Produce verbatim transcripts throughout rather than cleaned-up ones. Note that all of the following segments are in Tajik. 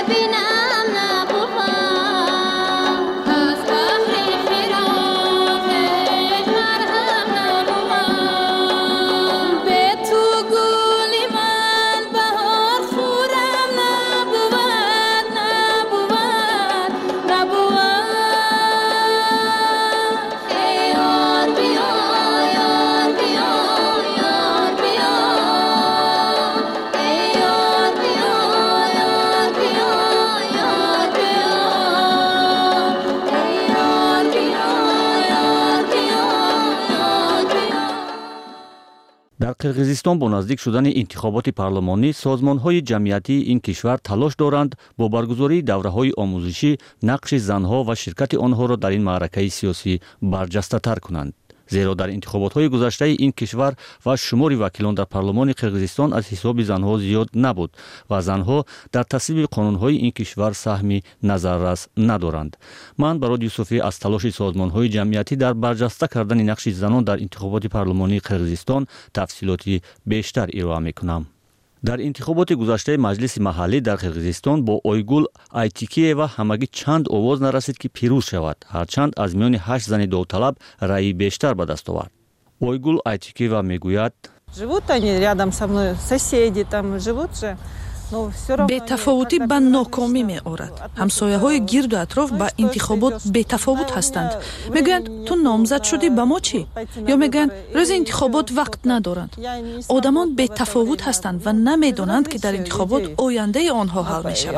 дар қирғизистон бо наздик шудани интихоботи парлумонӣ созмонҳои ҷамъиятии ин кишвар талош доранд бо баргузории давраҳои омӯзишӣ нақши занҳо ва ширкати онҳоро дар ин маъракаи сиёсӣ барҷастатар кунанд. зеро дар интихоботҳои гузаштаи ин кишвар ва шумори вакилон дар парлумони қирғизистон аз ҳисоби занҳо зиёд набуд ва занҳо дар тасвиби қонунҳои ин кишвар саҳми назаррас надоранд. ман барод юсуфӣ аз талоши созмонҳои ҷамъиятӣ дар барҷаста кардани нақши занон дар интихоботи парлумонии қирғизистон тафсилоти бештар ироа мекунам. дар интихоботи гузаштаи маҷлиси маҳаллӣ дар қирғизистон бо Ойгул Айтикиева ҳамагӣ чанд овоз нарасид ки пирӯз шавад, ҳарчанд аз миёни ҳашт зани довталаб раъи бештар ба даст овард. Ойгул Айтикиева мегӯяд: живут они рядом со мной, соседи там живут же. бетафовутӣ ба нокомӣ меорад. ҳамсояҳои гирду атроф ба интихобот бетафовут ҳастанд. мегӯянд ту номзад шудӣ, ба мо чӣ? ё мегӯянд рӯзи интихобот вақт надоранд. одамон бетафовут ҳастанд ва намедонанд ки дар интихобот ояндаи онҳо ҳал мешавад.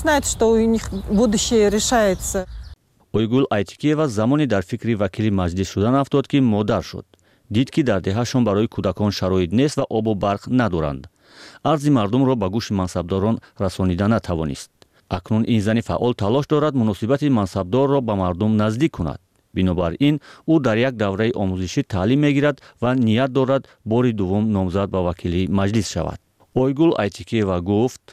Ойгул Айтикиева замоне дар фикри вакили маҷлис шудан афтод ки модар шуд. дид ки дар деҳашон барои кӯдакон шароит нест ва обу барқ надоранд. арзи мардумро ба гӯши мансабдорон расонида натавонист. акнун ин зани фаъол талош дорад муносибати мансабдорро ба мардум наздик кунад. бинобар ин ӯ дар як давраи омӯзишӣ таълим мегирад ва ният дорад бори дуввум номзад ба вакилии маҷлис шавад. Ойгул Айтикиева гуфт: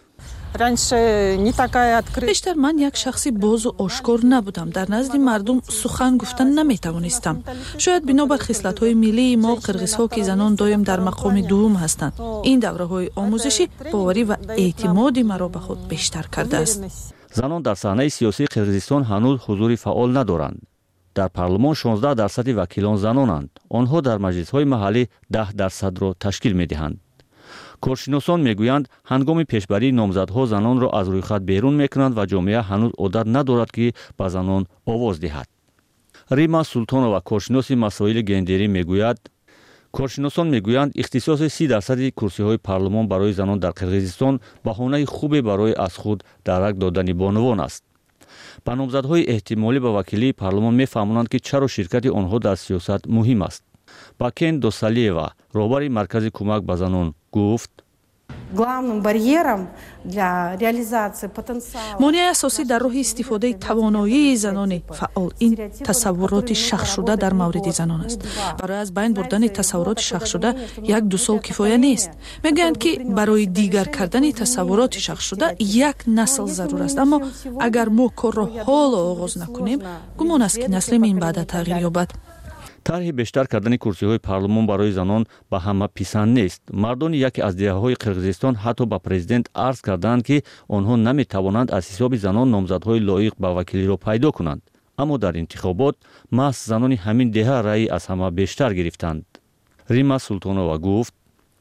бештар ман як шахси бозу ошкор набудам. дар назди мардум сухан гуфтан наметавонистам. шояд бинобар хислатҳои миллии мо қирғизҳо ки занон доим дар мақоми дуввум ҳастанд. ин давраҳои омӯзишӣ боварӣ ва эътимоди маро ба худ бештар кардааст. занон дар саҳнаи сиёсии қирғизистон ҳанӯз ҳузури фаъол надоранд. дар парлумон шонздаҳ дарсади вакилон занонанд. онҳо дар маҷлисҳои маҳаллӣ даҳ дарсадро ташкил медиҳанд. коршиносон мегӯянд ҳангоми пешбарии номзадҳо занонро аз рӯйхат берун мекунанд ва ҷомеа ҳанӯз одат надорад ки ба занон овоз диҳад. Рима Султонова, коршиноси масоили гендерӣ, мегӯяд: коршиносон мегӯянд ихтисоси си дарсади курсиҳои парлумон барои занон дар қирғизистон баҳонаи хубе барои аз худ дарак додани бонувон аст. ба номзадҳои эҳтимолӣ ба вакилии парлумон мефаҳмонанд ки чаро ширкати онҳо дар сиёсат муҳим аст. Бакен Досалиева, роҳбари маркази кӯмак ба занон, гуфт: главным барьером для реализации потенциала монеаи асосӣ дар роҳи истифодаи тавоноии занони фаъол ин тасаввуроти шахшуда дар мавриди занон аст. барои аз байн бурдани тасаввуроти шахшуда як ду сол кифоя нест. мегӯянд ки барои дигар кардани тасаввуроти шахшуда як насл зарур аст, аммо агар мо корро ҳоло оғоз накунем, гумон аст ки насли мин баъда тағйир ёбад. тарҳи бештар кардани курсиҳои парлумон барои занон ба ҳама писанд нест. мардони яке аз диҳаҳои қирғизистон ҳатто ба президент арз карданд ки онҳо наметавонанд аз ҳисоби занон номзадҳои лоиқ ба вакилиро пайдо кунанд. аммо дар интихобот маҳз занони ҳамин деҳа раъи аз ҳама бештар гирифтанд. Рима Султонова гуфт: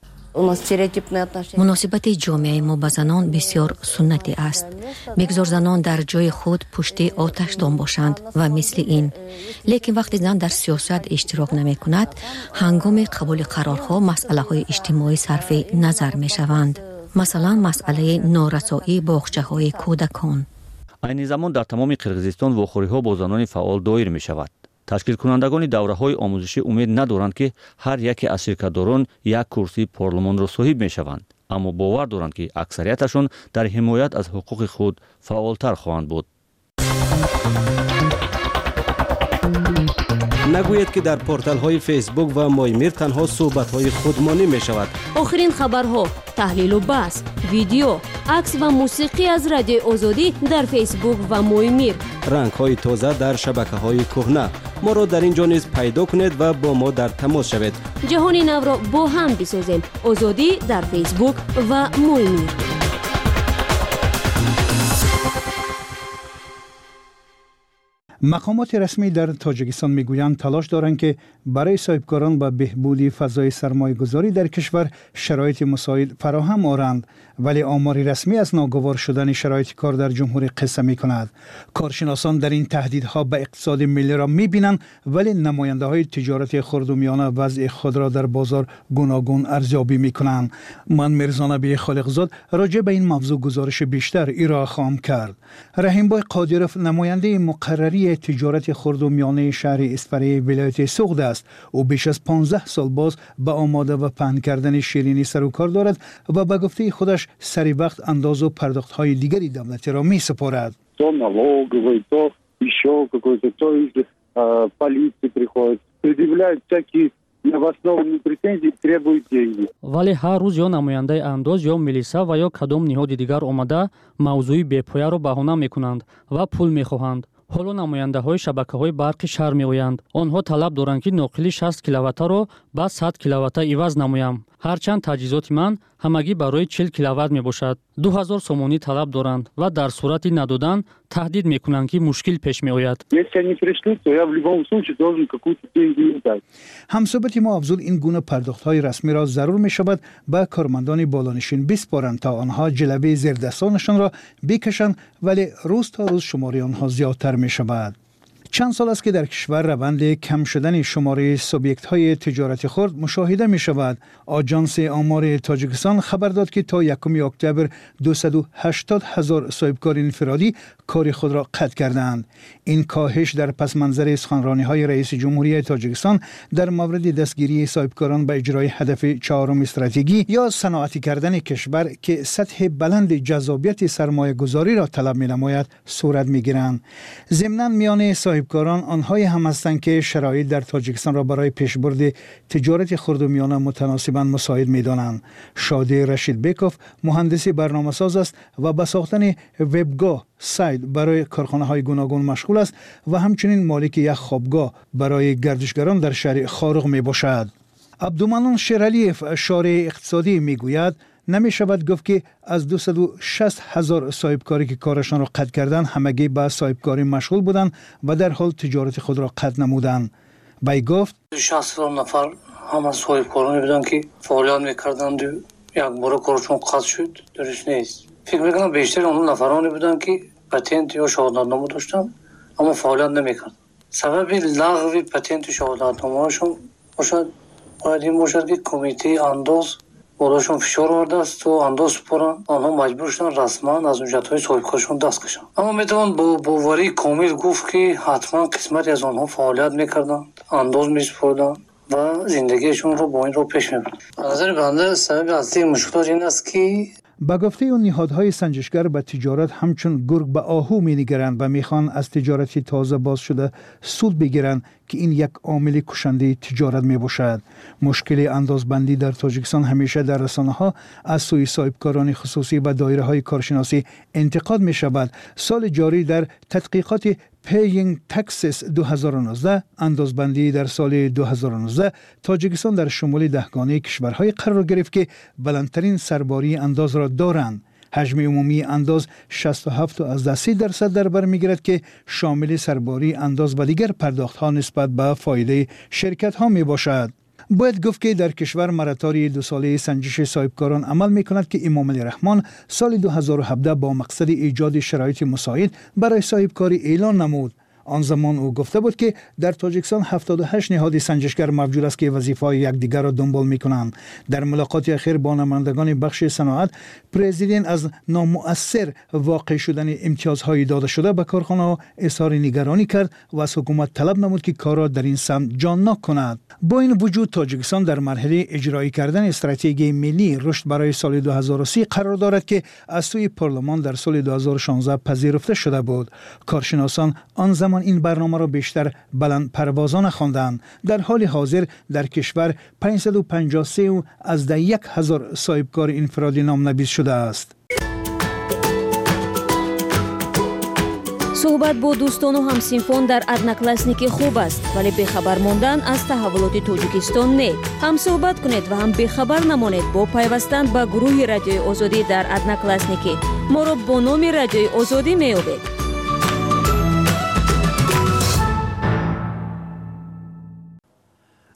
муносибати ҷомеаи мо ба занон бисёр суннатӣ аст. бигзор занон дар ҷои худ пушти оташдон бошанд ва мисли ин. лекин вақте зан дар сиёсат иштирок намекунад, ҳангоми қабули қарорҳо масъалаҳои иҷтимоӣ сарфи назар мешаванд. масалан масъалаи норасоии боғчаҳои кӯдакон. айни замон дар тамоми қирғизистон вохӯриҳо бо занони фаъол доир мешавад. ташкилкунандагони давраҳои омӯзишӣ умед надоранд ки ҳар яке аз ширкатдорон як курсии парлумонро соҳиб мешаванд, аммо бовар доранд ки аксарияташон дар ҳимоят аз ҳуқуқи худ фаъолтар хоҳанд буд. нагӯед ки дар порталҳои фейсбук ва моймир танҳо суҳбатҳои худмонӣ мешавад. охирин хабарҳо, таҳлилу баҳс, видео, акс ва мусиқӣ аз радиои Озодӣ дар фейсбук ва моймир. рангҳои тоза дар шабакаҳои кӯҳна. моро дар ин ҷо низ пайдо кунед ва бо мо дар тамос шавед. ҷаҳони навро бо ҳам бисозем. Озодӣ дар фейсбук ва моймир. مقامات رسمی در تاجیکستان میگویند تلاش دارند که برای صاحبکاران به بهبود فضای سرمایه‌گذاری در کشور شرایط مساعد فراهم آورند، ولی آمار رسمی از ناگوار شدن شرایط کار در جمهوری قصه می‌کند. کارشناسان در این تهدیدها به اقتصاد ملی را می‌بینند، ولی نماینده‌های تجارت خرد و میانه وضع خود را در بازار گوناگون ارزیابی می‌کنند. من میرزا نبی خالقزاد راجع به این موضوع گزارش بیشتر ارائه خواهم کرد. رحیم‌بای قادرов نماینده مقرری تجارت خرد و میانه شهر اسفری ولایت سوغد است. او بیش از پانزده سال باز به آماده و پهن کردن شیرینی سر و کار دارد و به گفته خودش سری وقت انداز و پرداخت‌های دیگری دولتی را می سپارد. То налоговый, то еще какой-то, то из полиции приходит, предъявляют всякие необоснованные претензии, требуют деньги. вале ҳар рӯз ё намояндаи андоз ё милиса ва ё кадом ниҳоди дигар омада мавзӯи бепояро баҳона мекунанд ва пул мехоҳанд. ҳоло намояндаҳои шабакаҳои барқи шаҳр меоянд. онҳо талаб доранд ки ноқили шаст киловаттаро ба сад киловатта иваз намоям. ҳарчанд таҷҳизоти ман ҳамагӣ барои чил киловатт мебошад. ду ҳазор сомонӣ талаб доранд ва дар сурати надодан таҳдид мекунанд ки мушкил пеш меояд. Если они пришлют, то я в любом случае должен какую-то деньги дать. همصحبت ما افضل این گونه پرداخت‌های رسمی را ضرور می‌شود به کارمندان بالانشین بسپارند تا آنها جلوه زیردستانشان را بکشند، ولی روز تا روز شماره آنها زیادتر می‌شود. چند سال است که در کشور روند کم شدن شماره سوبیکت‌های تجارت خرد مشاهده می شود. آژانس آمار تاجیکستان خبر داد که تا یکم اکتبر دویست و هشتاد هزار صاحبکار انفرادی کار خود را قطع کردند. این کاهش در پس منظر سخنرانی‌های رئیس جمهوری تاجیکستان در مورد دستگیری صاحبکاران به اجرای هدف چهارم استراتژی یا صنعتی کردن کشور که سطح بلند جذابیت سرمایه‌گذاری را طلب می‌نماید صورت می‌گیرند. ضمناً میان صاحبکاران آنهایی هم هستند که شرایط در تاجیکستان را برای پیشبرد تجارت خرد و میانه متناسباً مساعد می‌دانند. شادی رشید بیکوف مهندس برنامه‌ساز است و به ساختن وبگاه سایت برای کارخانه‌های گوناگون مشغول است و همچنین مالک یک خوابگاه برای گردشگران در شهر خارق میباشد. عبدالمنان شیرالیف شارع اقتصادی میگوید نمی شود گفت که از دویست و شصت هزار صاحبکاری که کارشان را قطع کردند همگی به صاحبکاری مشغول بودند و در حال تجارت خود را قطع نمودند. بای گفت شصت نفر همه صاحبکارانی بودند که فعالیت میکردند و یک بار کارشون قطع شد. درست نیست. فکر میکنم بیشتر اون نفرانی بودند که پتنت یا شهادتنامه داشتن اما فعالیت نمیکرد. سبب لغو پتنت و شهادتنامه‌شون باشد باید این باشد که کمیته انداز بالاشون فشار آورده است و انداز سپارن، آنها مجبور شدن رسما از اجرت‌های صاحبکارشون دست کشن. اما میتوان با باوری کامل گفت که حتما قسمتی از آنها فعالیت میکردن، انداز میسپردن و زندگیشون رو با این رو پیش میبردن. از نظر بنده سبب اصلی مشکلات این است که با گفته اون نهادهای سنجشگر به تجارت همچون گرگ به آهو می نگرند و میخوان از تجارتی تازه باز شده سود بگیرند که این یک عامل کشنده تجارت می باشد. مشکل اندازبندی در تاجیکستان همیشه در رسانه ها از سوی صاحبکاران خصوصی و دایره های کارشناسی انتقاد می شود. سال جاری در تحقیقات پیینگ تکسس دو هزار و نوزده اندازبندی در سال دو هزار و نوزده تاجیکستان در شمول دهگانه کشورهای قرار گرفت که بلندترین سرباری انداز را دارند. حجم عمومی انداز شصت و هفت و سه درصد در بر میگیرد که شامل سرباری انداز و دیگر پرداخت ها نسبت به فایده شرکت ها می باشد. باید گفت که در کشور مراتاری دو ساله سنجش صاحبکاران عمل می کند که امام علی رحمان سال دو هزار و هفده با مقصد ایجاد شرایط مساعد برای صاحبکاری اعلان نمود. آن زمان او گفته بود که در تاجیکستان هفتاد و هشت نهاد سنجشگر موجود است که وظیفه‌های یکدیگر را دنبال می‌کنند. در ملاقات اخیر با نمایندگان بخش صنعت، پرزیدنت از نامؤثر واقع شدن امتیازهای داده شده به کارخانه‌ها اظهار نگرانی کرد و از حکومت طلب نمود که کار را در این سمت جان‌ناک کند. با این وجود تاجیکستان در مرحله اجرایی کردن استراتژی ملی رشد برای سال دو هزار و سی قرار دارد که از سوی پارلمان در سال دو هزار و شانزده پذیرفته شده بود. کارشناسان آن زمان این برنامه را بیشتر بلند پروازانه خواندند. در حال حاضر در کشور پانصد و پنجاه و سه از ده یک هزار صاحبکار انفرادی نامنویس شده است. صحبت با دوستان و همسینفون در ادناکلاسنیکی خوب است، ولی بخبر ماندن از تحولات تاجیکستان نه. هم صحبت کنید و هم بخبر نمانید با پیوستن به گروه رادیوی آزادی در ادناکلاسنیکی. ما را با نام رادیوی آزادی میابید.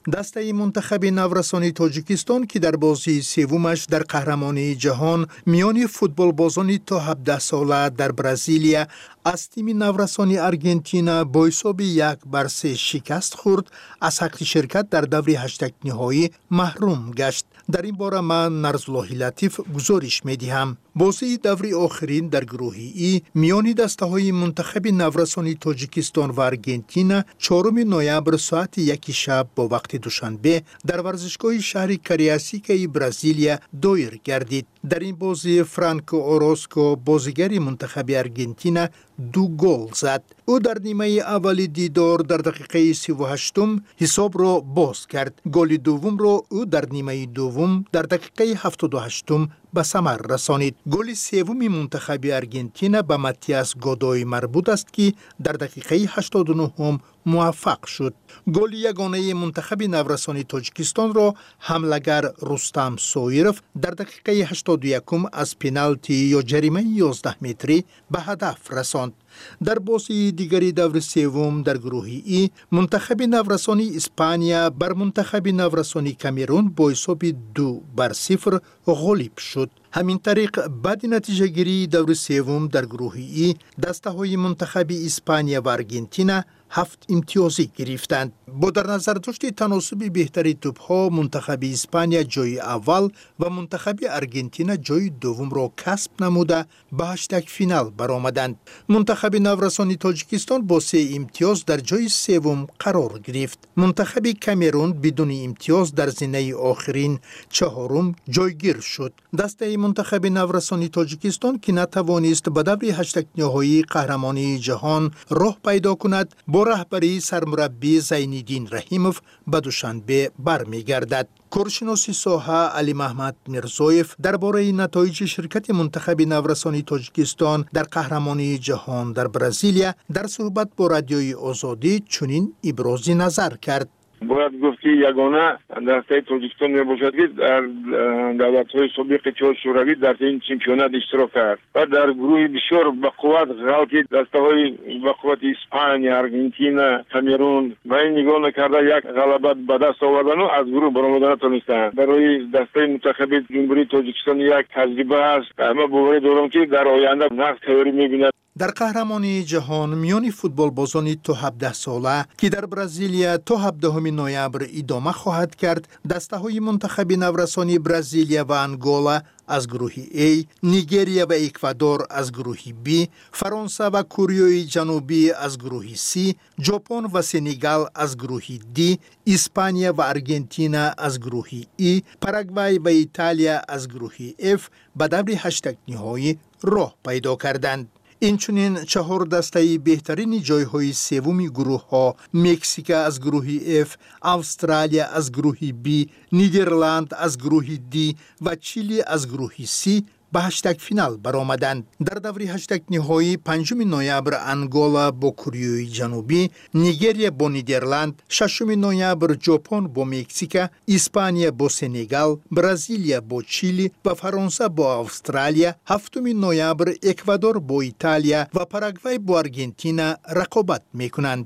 دسته منتخب نورسانی تاجیکستان که در بازی سومش در قهرمانی جهان میان فوتبال بازان تا هفده ساله در برزیلیا از تیم نورسانی آرژانتین با حساب یک بر سه شکست خورد، از حق شرکت در دور هشتگ نهایی محروم گشت. در این باره من نرزالله لطیف گزارش می‌دهم. بازی دوری آخرین در گروه ای میان دسته های منتخب نورسانی تاجیکستان و آرژانتین چهارم نوامبر ساعت یک شب با وقت دوشنبه در ورزشگاه شهر کاریاسیکا برزیلیا دایر گردید. در این بازی فرانکو اوروسکو بازیگر منتخب آرژانتین دو گل زد. او در نیمه اول دیدار در دقیقه سی و هشتم حساب را باز کرد. گل دوم را او در نیمه دوم در دقیقه هفتاد و هشتم به ثمر رسانید. گل سوم منتخب آرژانتین به ماتیاس گودوی مربوط است که در دقیقه هشتاد و نه موفق شد. گل یگانه منتخب نورسانی تاجیکستان را حملگر رستم سویرف در دقیقه هشتاد و یک از پنالتی یا جریمه یازده متری به هدف رساند. در بازی دیگری دور سوم در گروه ای منتخب نورسانی اسپانیا بر منتخب نورسانی کامرون با حساب دو بر صفر غالب شد. همین طریق بعد نتیجه گیری دور سوم در گروه ای دسته های منتخب اسپانیا و آرژانتین هفت امتیازی گرفتند. با در نظر داشت تناسب بهتری توپ ها منتخب اسپانیا جای اول و منتخب آرژانتین جای دوم را کسب نموده به هشتگ فینال برآمدند. منتخب نورسانی تاجیکستان با سه امتیاز در جای سوم قرار گرفت. منتخب کامرون بدون امتیاز در زینه آخرین چهارم جایگیر شد. دسته منتخب نورسانی تاجیکستان که نتوانست به دور هشتگ نهایی قهرمانی جهان راه پیدا کند با رهبری سرمربی زینالدین رحیموف به دوشنبه برمیگردد. کارشناس ساحه علی محمد میرزایف درباره نتایج شرکت منتخب نورسانی تاجیکستان در قهرمانی جهان در برزیلیا در صحبت با رادیوی آزادی چنین ابراز نظر کرد. باید گفت که یگانه دسته تاجیکستان می باشد که در دولت‌های سابق چهار شوروی در این چمپیونات اشتراک کرد و در گروه بسیار به قوت غلطی دسته‌های به قوت اسپانیا، آرژانتین، کامرون و این نگاه نکرده یک غلبه به دست آوردن و از گروه برآمدن تونستند. برای دسته منتخب جمهوری تاجیکستان یک تجربه است. اما باور دارم که در آینده نقش تیاری می‌بیند. در قهرمانی جهان میان فوتبال بازان تا هفده ساله که در برزیلیا تا هفدهم نوامبر ادامه خواهد کرد، دسته های منتخب نورسانی برزیلیا و انگولا از گروه A، نیگریا و اکوادور از گروه B، فرانسه و کره جنوبی از گروه C، ژاپن و سنگال از گروه D، اسپانیا و آرژانتین از گروه E، پاراگوای و ایتالیا از گروه F به دور هشتگ نهایی راه پیدا کردند. اینچنین چهار دسته بهترین جایهای سومی گروه ها مکزیک از گروه F، استرالیا از گروه B، نیدرلند از گروه D و چیلی از گروه C به هشتگ فینال برآمدند. در دور هشتگ نهایی پنجم نوامبر انگولا با کره جنوبی، نیگریا با نیدرلند، ششم نوامبر ژاپن با مکزیک، اسپانیا با سنگال، برزیلیا با چیلی و فرانسه با استرالیا، هفتم نوامبر اکوادور با ایتالیا و پاراگوای با آرژانتین رقابت میکنند.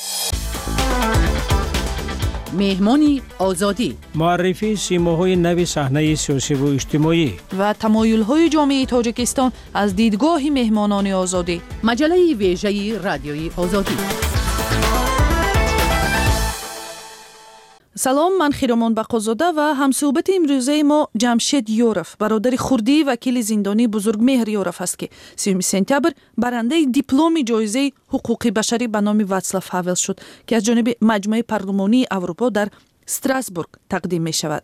مهمانی آزادی، معرفی سیماهای نو صحنه سیاسی و اجتماعی و تمایل‌های جامعه تاجیکستان از دیدگاه مهمانان آزادی. مجله ویژه رادیوی آزادی. سلام، من خیرامان بقازاده و همصحبت امروزه ما جمشید یورف، برادر خردی وکیل زندانی بزرگمهر یورف است که سیوم سپتامبر برنده دیپلم جایزه حقوق بشری به نام واتسلاو هاول شد که از جانب مجمع پارلمانی اروپا در استراسبورگ تقدیم می شود.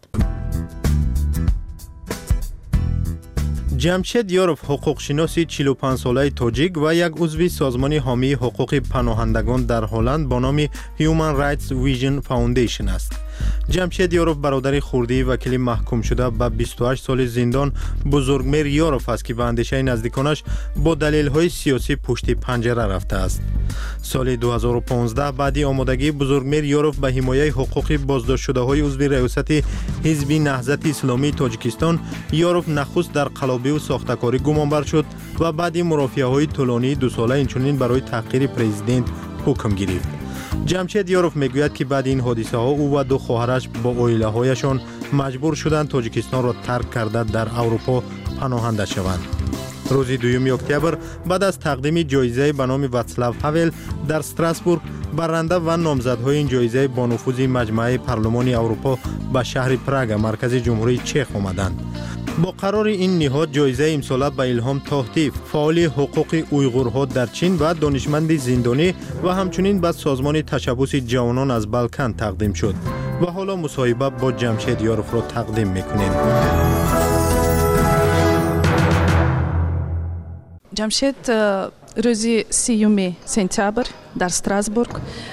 جمشید یورف حقوق شناسی چهل و پنج ساله تاجیک و یک عضو سازمان حامی حقوق پناهندگان در هلند با نام Human Rights Vision Foundation است. جمشید یورف برادر خردی وکیل محکوم شده به بیست و هشت سال زندان بزرگمهر یورف است که به اندیشه نزدیکانش با دلایل سیاسی پشت پنجره رفته است. سال دو هزار و پانزده بعد آمادگی بزرگمهر یورف به حمایت حقوق بازداشت شده های عضو ریاست حزب نهضت اسلامی تاجیکستان، یورف نخست در قلابی و ساختکاری گمانبر شد و بعد مرافعه های طولانی دو ساله اینچنین برای تغییر پرزیدنت حکم گرفت. جمشید یاروف میگوید که بعد این حادثه ها او و دو خواهرش با اویله هایشان مجبور شدند تاجیکستان را ترک کرده در اروپا پناهنده شوند. روز دوم اکتبر بعد از تقدیم جایزه به نام واتسلاو هاول در استراسبورگ، برنده و نامزدهای این جایزه با نفوذ مجمع پارلمان اروپا به شهر پراگ مرکز جمهوری چک آمدند. با قرار این نهاد جایزه امسال به الهام تاهتیف، فعال حقوق اویغورها در چین و دانشمند زندانی و همچنین به سازمان تشبث جوانان از بالکان تقدیم شد و حالا مصاحبه با جمشید یاروف را تقدیم میکنیم. جمشید، روزی سیوم سپتامبر در استراسبورگ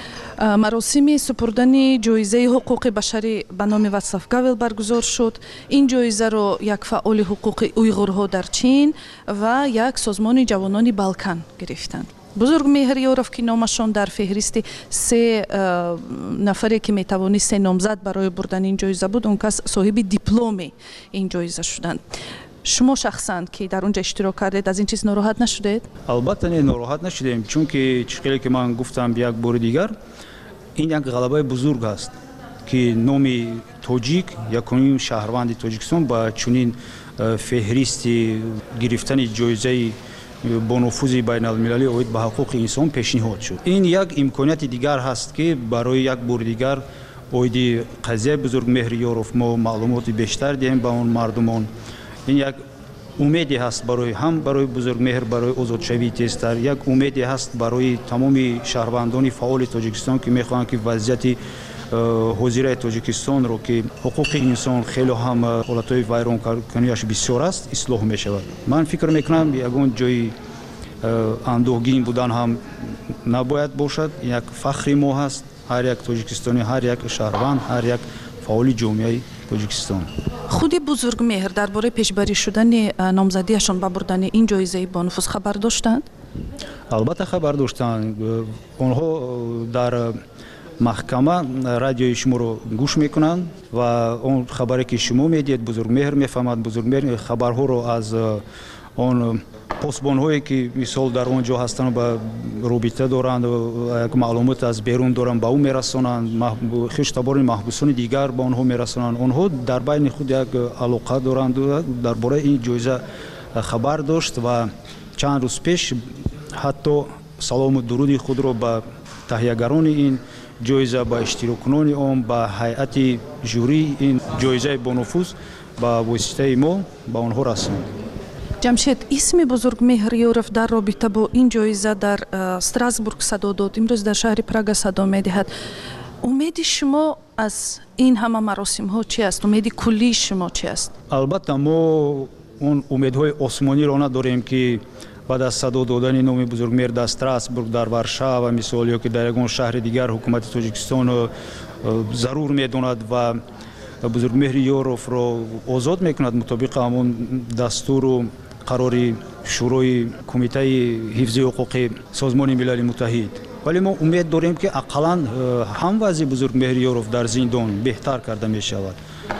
مراسم سپردن جایزه حقوق بشری به نام واتسلاو هاول برگزار شد. این جایزه را یک فعال حقوق اویغورها در چین و یک سازمان جوانان بالکان گرفتند. بزرگمهر یاروف که نامشان در فهرست سه نفری که میتوانست سه نامزد برای بردن این جایزه بود، اون کس صاحب دیپلم این جایزه شدند. شما شخصا که در اونجا اشتراک کردید از این چیز ناراحت نشدید؟ البته نه، ناراحت نشدیم، چون که چیزی که من گفتم یک بار دیگر، این یک غلبه بزرگ است که نام تاجیک یکمین شهروند تاجیکستان با چنین فهرست گرفتن جایزه با نفوذ بین المللی اوید به حقوق انسان پیشنهاد شد. این یک امکانیت دیگر هست که برای یک بار دیگر اوید قضیه بزرگمهر یاروف ما معلومات بیشتر دهیم به اون مردمان. این یک امیدی هست برای هم برای بزرگمهر، برای آزادشوی تیزتر، یک امیدی هست برای تمام شهروندان فعال تاجیکستان که میخواهند که وضعیت حاضر تاجیکستان رو که حقوق انسان خیلی هم حالتهای ویران کنیش بسیار است اصلاح می شود. من فکر میکنم یگان جای اندوهگین بودن هم نباید باشد. یک فخر ما هست، هر یک تاجیکستانی، هر یک شهروند، هر یک فعال جامعه تاجیکستان. خودی بزرگمهر درباره پیشبری شدن نامزدیشان به بردن این جایزه با نفوذ خبر داشتند؟ البته خبر داشتند. آنها در محکمه رادیوی شما رو گوش میکنند و اون خبری که شما میدید بزرگمهر میفهمد. بزرگمهر خبرها رو از اون پاسبان هایی که مثال در اونجا هستند با رابطه دارند و یک معلومات از بیرون دارند به او میرسانند. خویشتبان محبوسان دیگر به آنها میرسانند. آنها در بین خود یک علاقه دارند درباره این جایزه خبر داشت و چند روز پیش حتی سلام و درود خود را به تهیه‌گران این جایزه، به اشتراک‌کنان آن، به هیئت جوری این جایزه با نفوذ به واسطه ما به آنها رساند. جمشید، اسم بزرگمهر یاروف در رابطه با این جایزه در استراسبورگ صدا داد، امروز در شهر پراگ صدا میدهد. امید شما از این همه مراسم ها چی است؟ امید کلی شما چی است؟ البته ما اون امیدهای آسمانی را نداریم که بعد از صدا دادن نام بزرگمهر در استراسبورگ، در ورشا و مثال یا که در یگان شهر دیگر حکومت تاجیکستان ضرور میداند و بزرگمهر یاروف را آزاد میکند مطابق همون دستور و قراری شورای کمیته حفظ حقوق سازمان ملل متحد. ولی ما امید داریم که اقلا هم وضع بزرگمهر یاروف در زندان بهتر کرده می شود.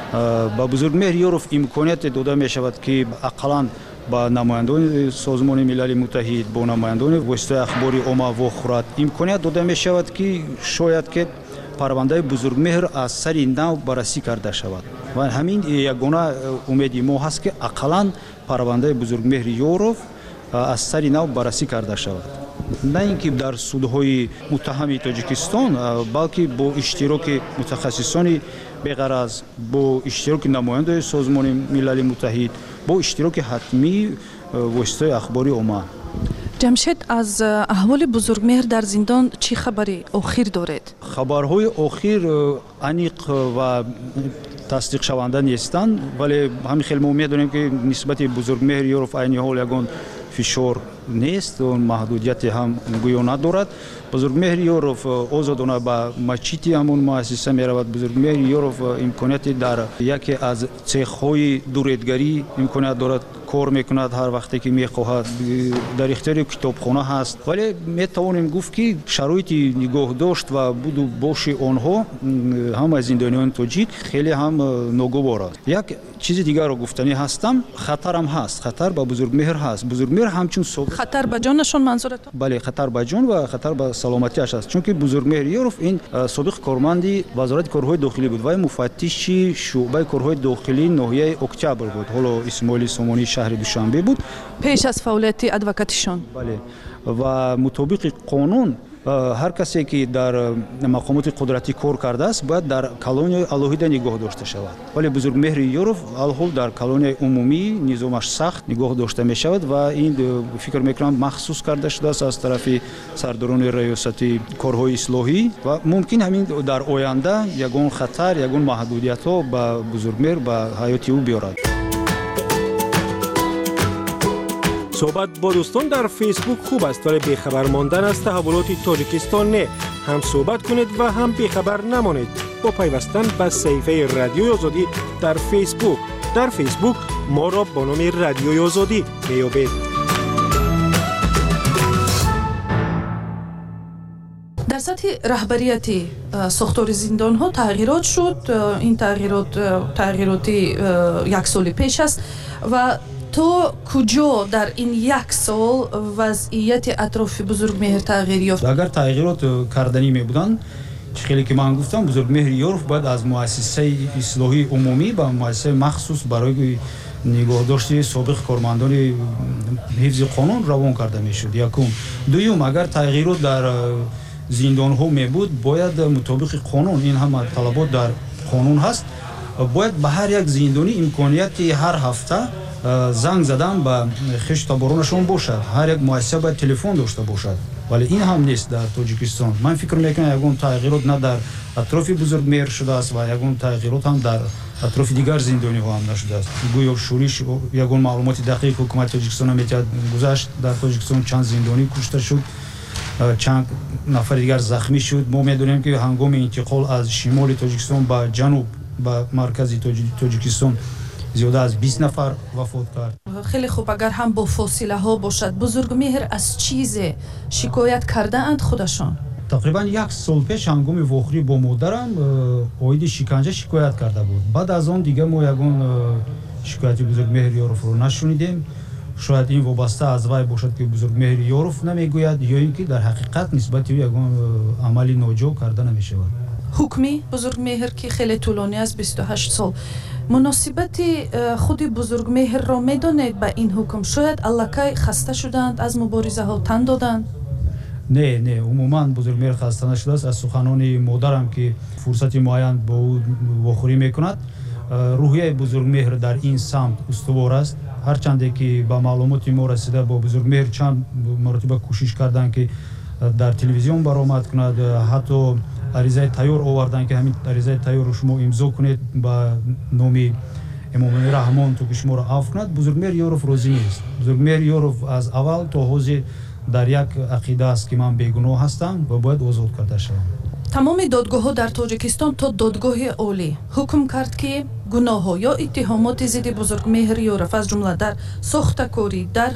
با بزرگمهر یاروف امکانیت داده می شود که اقلا با نمایندگان سازمان ملل متحد، با نمایندگان واسطه اخباری عامه و خورد امکانیت داده می شود که شاید که پرونده بزرگمهر از سری نو بررسی کرده شود و همین یگانه امیدی ما هست که اقلا پرونده بزرگمهر یاروف از سری نو بررسی کرده شود. نه اینکه در سودهای متهم تاجیکستان، بلکه با اشتراک متخصصان بغرض، با اشتراک نمایندگان سازمان ملل متحد، با اشتراک حتمی واسطه اخباری عامه. جمشید، از احوال بزرگمهر در زندان چی خبری آخر دارید؟ خبرهای آخر عمیق و تصدیق شونده نیستند، ولی همین خیلی ما میدونیم که نسبت بزرگمهر یاروف عین حال یگان فشار نیست و محدودیت هم گویا ندارد. بزرگمهر یاروف آزادانه به مچیتی همون مؤسسه می رود. بزرگمهر یاروف امکانیت در یکی از цех‌های دوریدگری امکانیت دارد، کار میکند هر وقتی که میخواهد، در اختیار کتابخانه هست. ولی می توانیم گفت که شرایط نگاه داشت و بود و باش آنها هم از زندانیان تاجیک خیلی هم ناگوار است. یک چیزی دیگر رو گفتنی هستم. خطرم هست، خطر با بزرگمهر هست. بزرگمهر همچون صبح خطر به جانشون منظورتون؟ بله، خطر به جان و خطر به سلامتیش است. چون که بزرگمهر یوروف این سابق کارمندی وزارت کارهای داخلی بود و مفتشی شعبه کارهای داخلی ناحیه اکتبر بود. حالا اسماعیل سامانی شهر دوشنبه بود پیش از فعالیت ادوکاتیشون. بله، و مطابق قانون هر کسی که در مقامات قدرتی کار کرده است باید در کالونی الهیده نگاه داشته شود. ولی بزرگمهر یوروف الحال در کالونی عمومی نظامش سخت نگاه داشته می شود و این فکر میکنم مخصوص کرده شده است از طرف سرداران ریاستی کارهای اصلاحی و ممکن همین در آینده یگان خطر یگان محدودیت ها به بزرگمهر به حیات او بیارد. صحبت با دوستان در فیسبوک خوب است ولی بیخبر ماندن از تحولات تاجیکستان نه. هم صحبت کنید و هم بیخبر نمانید با پیوستن به صفحه رادیوی آزادی در فیسبوک. در فیسبوک ما را با نام رادیوی آزادی میابید. در سطح رهبریتی ساختار زندان ها تغییرات شد. این تغییرات تغییراتی یک سال پیش است و تو کجا در این یک سال وضعیت اطراف بزرگمهر تغییر یافت؟ اگر تغییرات کردنی می بودند خیلی که من گفتم بزرگمهر یوروف باید از مؤسسه اصلاحی عمومی به مؤسسه مخصوص برای نگهداشت سابق کارمندان حفظ قانون روان کرده می شد. یکم. دوم اگر تغییرات در زندان ها می بود باید مطابق قانون، این هم طلبات در قانون هست، باید به هر یک زندانی امکانیت هر هفته زنگ زدن به خشت تابارانشون باشد. هر یک مؤسسه باید تلفن داشته باشد. ولی این هم نیست در تاجیکستان. من فکر میکنم یگان تغییرات نه در اطراف بزرگمهر شده است و یگان تغییرات هم در اطراف دیگر زندانی ها هم نشده است. گویا شورش یگان معلومات دقیق حکومت تاجیکستان میتواند گذشت در تاجیکستان چند زندانی کشته شد، چند نفر دیگر زخمی شد. ما میدونیم که هنگام انتقال از شمال تاجیکستان به جنوب به مرکز تاجیکستان زیاده از بیست نفر وفات کرد. خیلی خوب، اگر هم با فاصله ها باشد بزرگمهر از چیز شکایت کرده اند خودشان؟ تقریبا یک سال پیش هنگام واخری با مادرم اوید شکنجه شکایت کرده بود. بعد از آن دیگه ما یگان شکایت بزرگمهر یوروف رو نشنیدیم. شاید این وابسته از وی باشد که بزرگمهر یوروف نمیگوید یا اینکه در حقیقت نسبت به یگان عملی ناجو کرده نمیشود. حکمی بزرگمهر که خیلی طولانی است بیست و هشت سال، مناسبت خود بزرگمهر را میدانید به این حکم؟ شاید الکی خسته شدند از مبارزه ها تن دادند؟ نه نه، عموما بزرگمهر خسته نشده است. از سخنان مادرم که فرصت معین با او واخوری میکند، روحیه بزرگمهر در این سمت استوار است. هرچند که با معلومات ما رسیده با بزرگمهر چند مرتبه کوشش کردند که در تلویزیون برآمد کند، حتی عریضه تیار آوردن که همین عریضه تیار رو شما امضا کنید با نام امام رحمان تو که شما رو عفو کند. بزرگمهر یوروف راضی نیست. بزرگمهر یوروف از اول تا حوزه در یک عقیده است که من بیگناه هستم و باید آزاد کرده شوم. تمام دادگاه ها در تاجیکستان تا دادگاه عالی حکم کرد که گناه ها یا اتهامات ضد بزرگمهر یوروف از جمله در ساختکاری، در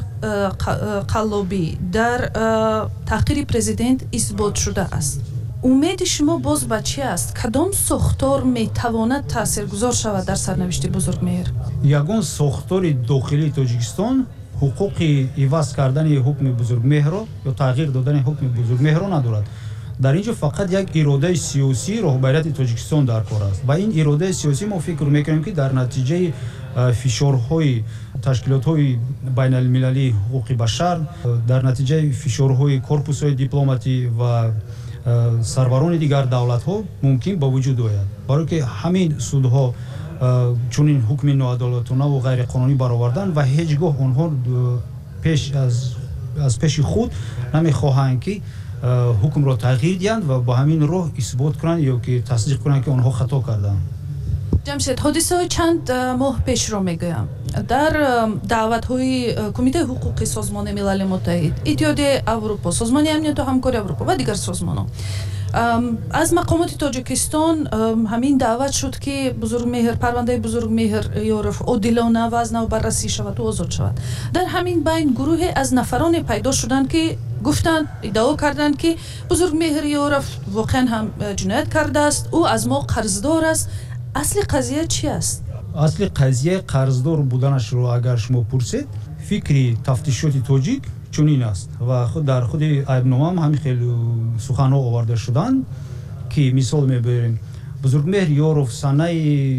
قلابی، در تحقیر پرزیدنت اثبات شده است. امید شما باز به چی است؟ کدام ساختار میتواند تاثیرگذار شود در سرنوشت بزرگمهر؟ یگان ساختار داخلی تاجیکستان حقوق عوض کردن حکم بزرگمهر یا تغییر دادن حکم بزرگمهر ندارد. در اینجا فقط یک اراده سیاسی رهبریت تاجیکستان در کار است و این اراده سیاسی ما فکر میکنیم که در نتیجه فشارهای تشکیلات‌های بین المللی حقوق بشر، در نتیجه فشارهای کورپوس‌های دیپلماتی و سروران دیگر دولت ها ممکن با وجود آید. برای که همین سودها چون این حکم ناعادلانه و غیر قانونی برآوردن و هیچگاه آنها پیش از از پیش خود نمیخواهند که حکم را تغییر دهند و با همین راه اثبات کنند یا که تصدیق کنند که آنها خطا کردند. جمشید، حادثه های چند ماه پیش را میگویم. در دعوت های کمیته حقوقی سازمان ملل متحد، اتحادیه اروپا، سازمان امنیت و همکاری اروپا و دیگر سازمان ها از مقامات تاجیکستان همین دعوت شد که بزرگمهر پرونده بزرگمهر یوروف عادلانه و از نو بررسی شود و آزاد شود. در همین بین گروه از نفران پیدا شدند که گفتند، ادعا کردند که بزرگمهر یوروف واقعا هم جنایت کرده است، او از ما قرضدار است. اصل قضیه چی است؟ اصل قضیه قرضدار بودنش رو اگر شما پرسید فکری تفتیشات تاجیک چنین است و خود در خود ایبنامه هم همین خیلی سخنها آورده شدن که مثال میبریم بزرگمهر یاروف سنه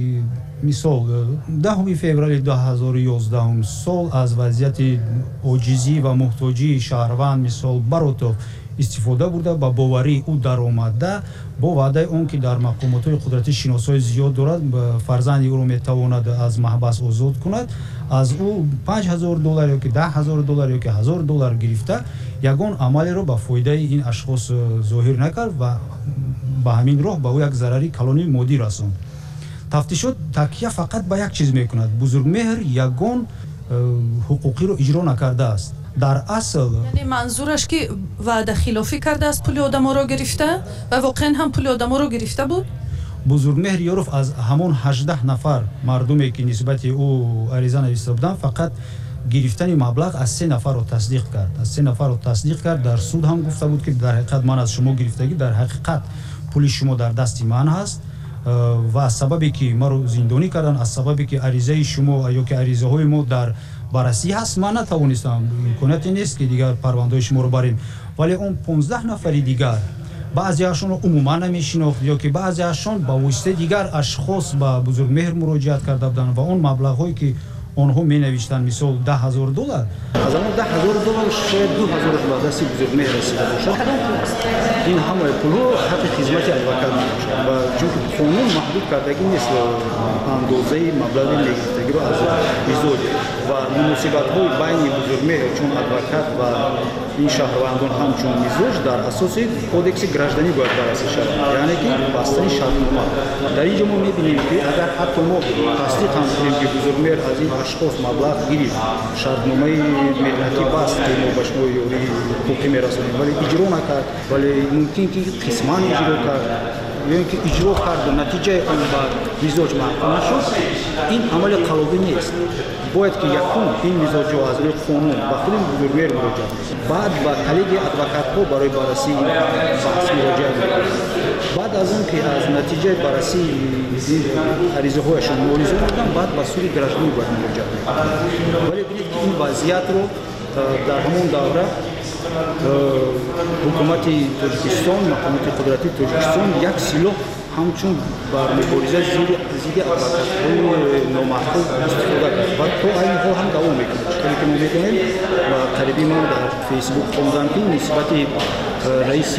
مثال دهم فوریه دو هزار و یازده سال از وضعیت عاجزی و محتاجی شهروند مثال براتو استفاده برده با باوری او در آمده با وعده اون که در مقامات قدرتی شناسای زیاد دارد فرزند او رو میتواند از محبس آزاد کند از او پنج هزار دلار یا که ده هزار دلار یا که هزار دلار گرفته یگان عملی رو با فایده این اشخاص ظاهر نکرد و با همین راه با او یک ضرری کلانی مادی رساند. تفتیشات تکیه فقط با یک چیز میکند بزرگمهر یگان حقوقی رو اجرا نکرده است در اصل یعنی منظورش که وعده خلافی کرده است پول آدما رو گرفته و واقعا هم پول آدما رو گرفته بود بزرگمهر یاروف از همون هجده نفر مردمی که نسبت او عریضه نوشته بودند فقط گرفتن مبلغ از سه نفر رو تصدیق کرد از سه نفر رو تصدیق کرد در سود هم گفته بود که در حقیقت من از شما گرفتگی در حقیقت پول شما در دست من هست و از سببی که ما رو زندانی کردن از سببی که عریضه شما یا که عریضه های ما در بررسی هست من نتوانستم امکاناتی نیست که دیگر پرونده شما رو بریم ولی اون پانزده نفر دیگر بعضی هاشون رو عموما نمیشناخت یا که بعضی هاشون با واسطه دیگر اشخاص با بزرگمهر مراجعت کرده بودن و اون مبلغ هایی که آنها می نوشتن مثال ده هزار دلار از اون ده هزار دلار شاید دو هزار دلار دستی بزرگمهر رسیده باشد این همه پول حق خدمت ادوکات میشه و چون قانون محدود کردگی نیست اندازه مبلغ نگرفتگی رو از ازدواج و مناسبت های بین بزرگمهر چون ادوکات و این شهروندان همچون مزاج در اساس کودکس گراجدانی باید بررسی شود یعنی که بستن شرطنامه در اینجا ما میبینیم که اگر حتی ما تصدیق هم کنیم که بزرگمهر از این اشخاص مبلغ گیرید شرطنامه مدنیتی بست که ما به شما یوری حقوقی میرسونیم ولی اجرا نکرد ولی ممکن که قسمان اجرا کرد یا اینکه اجرا کرد و نتیجه آن با مزاج محکوم نشد این عمل قلبی نیست باید که یکون این مزاج ها از روی قانون با خود بزرگمهر مراجعه بعد با کلیگ ادوکات ها برای بررسی بحث مراجعه بعد از اون که از نتیجه بررسی عریضه هایشان موریزه بودن بعد با سوری گراجدانی باید مراجعه ولی بینید که این وضعیت رو در همون دوره حکومت تاجیکستان مقامات قدرتی تاجیکستان یک سلاح همچون بر مبارزه ضد ادوکات‌های نامحکوم استفاده کرد و تا این حال هم دوام میکنه چطوری که ما میکنیم و قریبی ما در فیسبوک خوندم که نسبت رئیس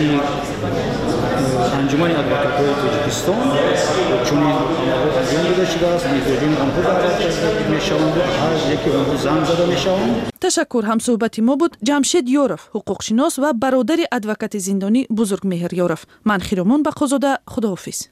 انجمن ادوکات‌های تاجیکستان چون این انجام داده شده است میزوجین آنها دعوت کرده میشوند و هر یکی آنها زنگ زده میشوند. تشکر. هم صحبت ما بود جمشید یاروف حقوقشناس و برادر ادوکات زندانی بزرگمهر یاروف. من خیرمان بقازاده خداحافظ.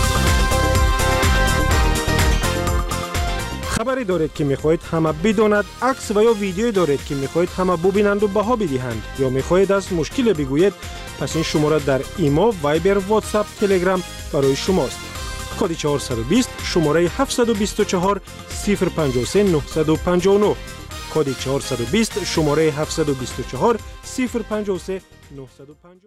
خبری دارید که میخواهید همه بداند عکس و یا ویدیویی دارید که میخواهید همه ببینند و بها بدهند یا میخواهید از مشکل بگویید پس این شماره در ایما وایبر واتساپ تلگرام برای شماست کد چهارصد و بیست شماره هفتصد و بیست و چهار صفر پنجاه و سه نهصد و پنجاه و نه کد چهارصد و بیست شماره هفتصد و بیست و چهار صفر پنجاه و سه نهصد و پنجاه و نه